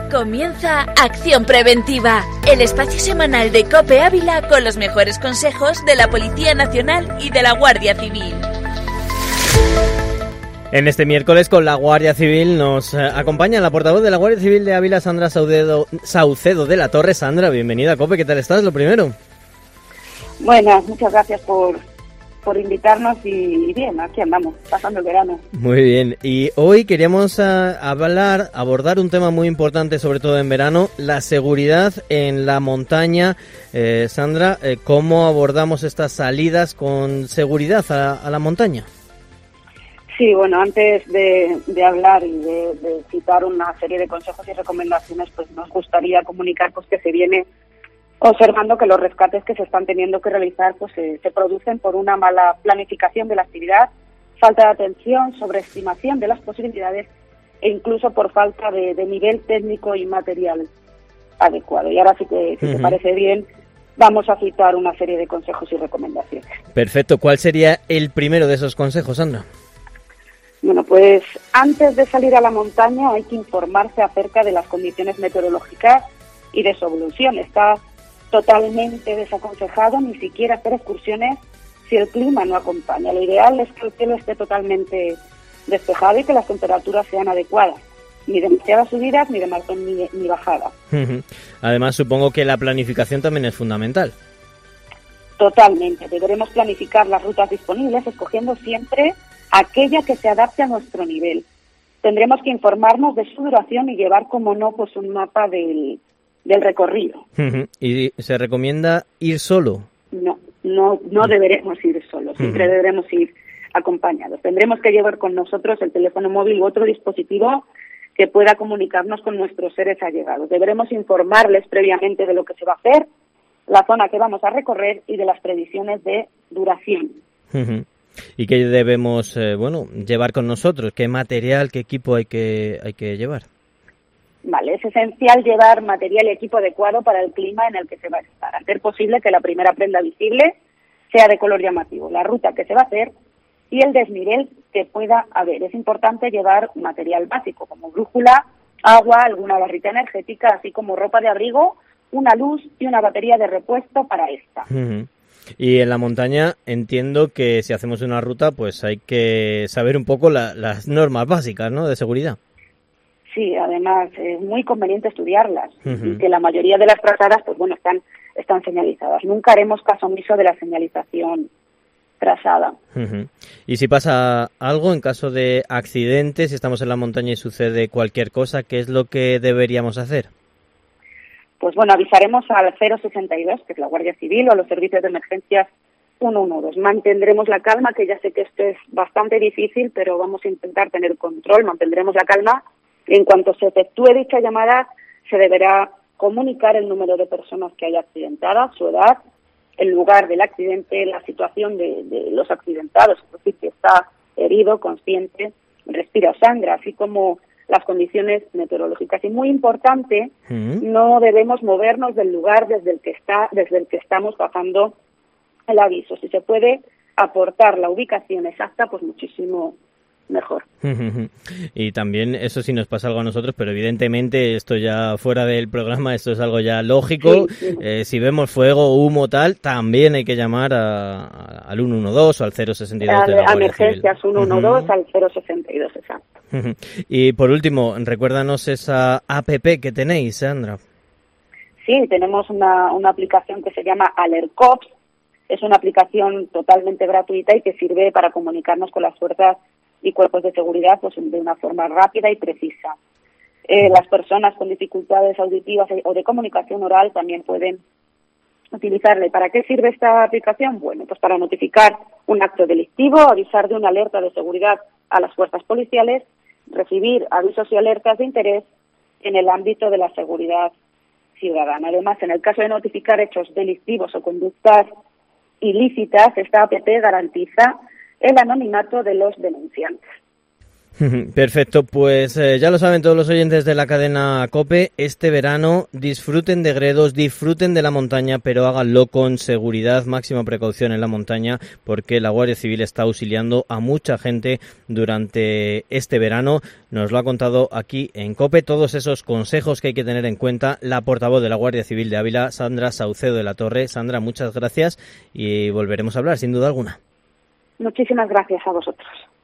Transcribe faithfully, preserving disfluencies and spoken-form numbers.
Comienza Acción Preventiva, el espacio semanal de COPE Ávila con los mejores consejos de la Policía Nacional y de la Guardia Civil. En este miércoles con la Guardia Civil nos eh, acompaña la portavoz de la Guardia Civil de Ávila, Sandra Saucedo, Saucedo de la Torre. Sandra, bienvenida a COPE, ¿qué tal estás? Lo primero. Buenas, muchas gracias por, por invitarnos y bien, aquí andamos, pasando el verano. Muy bien, y hoy queríamos uh, hablar, abordar un tema muy importante, sobre todo en verano, la seguridad en la montaña. Eh, Sandra, eh, ¿cómo abordamos estas salidas con seguridad a, a la montaña? Sí, bueno, antes de, de hablar y de, de citar una serie de consejos y recomendaciones, pues nos gustaría comunicar pues que se viene observando que los rescates que se están teniendo que realizar pues se, se producen por una mala planificación de la actividad, falta de atención, sobreestimación de las posibilidades e incluso por falta de, de nivel técnico y material adecuado. Y ahora sí que, si uh-huh. te parece bien, vamos a citar una serie de consejos y recomendaciones. Perfecto. ¿Cuál sería el primero de esos consejos, Sandra? Bueno, pues antes de salir a la montaña hay que informarse acerca de las condiciones meteorológicas y de su evolución. Está totalmente desaconsejado ni siquiera hacer excursiones si el clima no acompaña. Lo ideal es que el cielo esté totalmente despejado y que las temperaturas sean adecuadas. Ni demasiadas subidas, ni demasiadas ni, ni bajadas. Además, supongo que la planificación también es fundamental. Totalmente. Deberemos planificar las rutas disponibles, escogiendo siempre aquella que se adapte a nuestro nivel. Tendremos que informarnos de su duración y llevar, como no, pues un mapa del, del recorrido. ¿Y se recomienda ir solo? No, no, no deberemos ir solos, siempre uh-huh. deberemos ir acompañados. Tendremos que llevar con nosotros el teléfono móvil u otro dispositivo que pueda comunicarnos con nuestros seres allegados. Deberemos informarles previamente de lo que se va a hacer, la zona que vamos a recorrer y de las previsiones de duración. Uh-huh. ¿Y qué debemos eh, bueno, llevar con nosotros? ¿Qué material, qué equipo hay que, hay que llevar? Vale, es esencial llevar material y equipo adecuado para el clima en el que se va a estar. Hacer posible que la primera prenda visible sea de color llamativo, la ruta que se va a hacer y el desnivel que pueda haber. Es importante llevar material básico como brújula, agua, alguna barrita energética, así como ropa de abrigo, una luz y una batería de repuesto para esta. Uh-huh. Y en la montaña entiendo que si hacemos una ruta pues hay que saber un poco la, las normas básicas, ¿no?, de seguridad. Sí, además es muy conveniente estudiarlas uh-huh. y que la mayoría de las trazadas pues bueno están están señalizadas. Nunca haremos caso omiso de la señalización trazada. Uh-huh. Y si pasa algo en caso de accidente, si estamos en la montaña y sucede cualquier cosa, ¿qué es lo que deberíamos hacer? Pues bueno, avisaremos al cero sesenta y dos, que es la Guardia Civil, o a los servicios de emergencias ciento doce. Mantendremos la calma, que ya sé que esto es bastante difícil, pero vamos a intentar tener control, mantendremos la calma. En cuanto se efectúe dicha llamada, se deberá comunicar el número de personas que haya accidentadas, su edad, el lugar del accidente, la situación de, de los accidentados, es decir, que está herido, consciente, respira o sangra, así como las condiciones meteorológicas. Y muy importante, uh-huh. no debemos movernos del lugar desde el que está, desde el que estamos bajando el aviso. Si se puede aportar la ubicación exacta, pues muchísimo mejor. Y también eso sí nos pasa algo a nosotros, pero evidentemente esto ya fuera del programa, esto es algo ya lógico. Sí, sí. Eh, si vemos fuego, humo, tal, también hay que llamar a, a, al ciento doce o al cero sesenta y dos de la Guardia emergencias Civil. ciento doce uh-huh. al cero sesenta y dos, exacto. Uh-huh. Y por último, recuérdanos esa app que tenéis, Sandra. Sí, tenemos una, una aplicación que se llama AlertCops. Es una aplicación totalmente gratuita y que sirve para comunicarnos con las fuerzas y cuerpos de seguridad pues de una forma rápida y precisa. Eh, las personas con dificultades auditivas o de comunicación oral también pueden utilizarla. ¿Y para qué sirve esta aplicación? Bueno, pues para notificar un acto delictivo, avisar de una alerta de seguridad a las fuerzas policiales, recibir avisos y alertas de interés en el ámbito de la seguridad ciudadana. Además, en el caso de notificar hechos delictivos o conductas ilícitas, esta app garantiza el anonimato de los denunciantes. Perfecto, pues eh, ya lo saben todos los oyentes de la cadena COPE, este verano disfruten de Gredos, disfruten de la montaña, pero háganlo con seguridad, máxima precaución en la montaña, porque la Guardia Civil está auxiliando a mucha gente durante este verano. Nos lo ha contado aquí en COPE, todos esos consejos que hay que tener en cuenta la portavoz de la Guardia Civil de Ávila, Sandra Saucedo de la Torre. Sandra, muchas gracias y volveremos a hablar, sin duda alguna. Muchísimas gracias a vosotros.